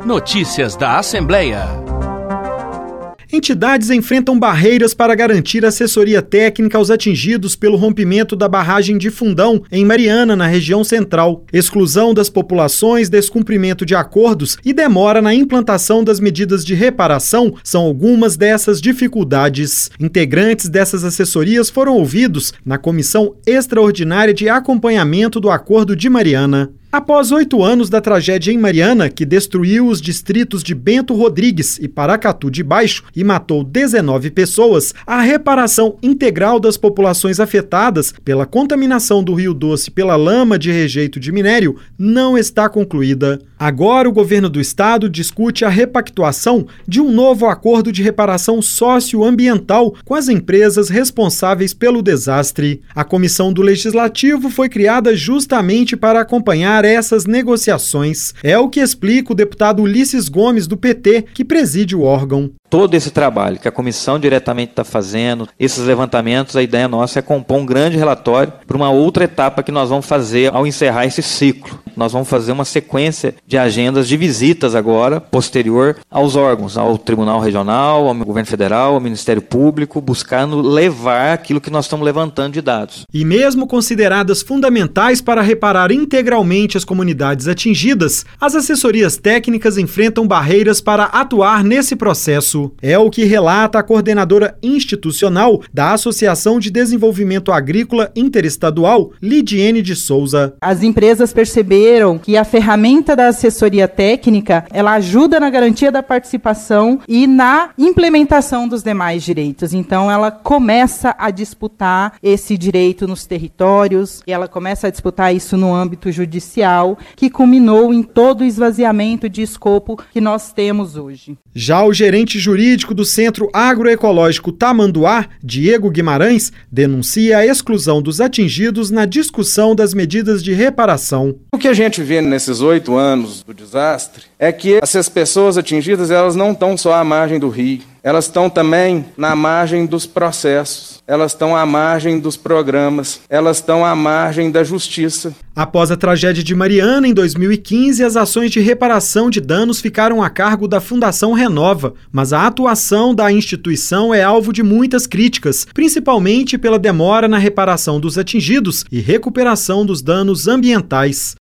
Notícias da Assembleia. Entidades enfrentam barreiras para garantir assessoria técnica aos atingidos pelo rompimento da barragem de Fundão, em Mariana, na região central. Exclusão das populações, descumprimento de acordos e demora na implantação das medidas de reparação são algumas dessas dificuldades. Integrantes dessas assessorias foram ouvidos na Comissão Extraordinária de Acompanhamento do Acordo de Mariana. Após 8 anos da tragédia em Mariana, que destruiu os distritos de Bento Rodrigues e Paracatu de Baixo e matou 19 pessoas, a reparação integral das populações afetadas pela contaminação do Rio Doce pela lama de rejeito de minério não está concluída. Agora, o governo do estado discute a repactuação de um novo acordo de reparação socioambiental com as empresas responsáveis pelo desastre. A comissão do Legislativo foi criada justamente para acompanhar essas negociações. É o que explica o deputado Ulisses Gomes, do PT, que preside o órgão. Todo esse trabalho que a comissão diretamente está fazendo, esses levantamentos, a ideia nossa é compor um grande relatório para uma outra etapa que nós vamos fazer ao encerrar esse ciclo. Nós vamos fazer uma sequência de agendas de visitas agora, posterior aos órgãos, ao Tribunal Regional, ao Governo Federal, ao Ministério Público, buscando levar aquilo que nós estamos levantando de dados. E mesmo consideradas fundamentais para reparar integralmente as comunidades atingidas, as assessorias técnicas enfrentam barreiras para atuar nesse processo. É o que relata a coordenadora institucional da Associação de Desenvolvimento Agrícola Interestadual, Lidiene de Souza. As empresas perceberam que a ferramenta da assessoria técnica, ela ajuda na garantia da participação e na implementação dos demais direitos. Então, ela começa a disputar esse direito nos territórios, e ela começa a disputar isso no âmbito judicial, que culminou em todo o esvaziamento de escopo que nós temos hoje. Já o gerente jurídico do Centro Agroecológico Tamanduá, Diego Guimarães, denuncia a exclusão dos atingidos na discussão das medidas de reparação. O que a gente vê nesses 8 anos do desastre é que essas pessoas atingidas, elas não estão só à margem do rio, elas estão também na margem dos processos, elas estão à margem dos programas, elas estão à margem da justiça. Após a tragédia de Mariana, em 2015, as ações de reparação de danos ficaram a cargo da Fundação Renova, mas a atuação da instituição é alvo de muitas críticas, principalmente pela demora na reparação dos atingidos e recuperação dos danos ambientais.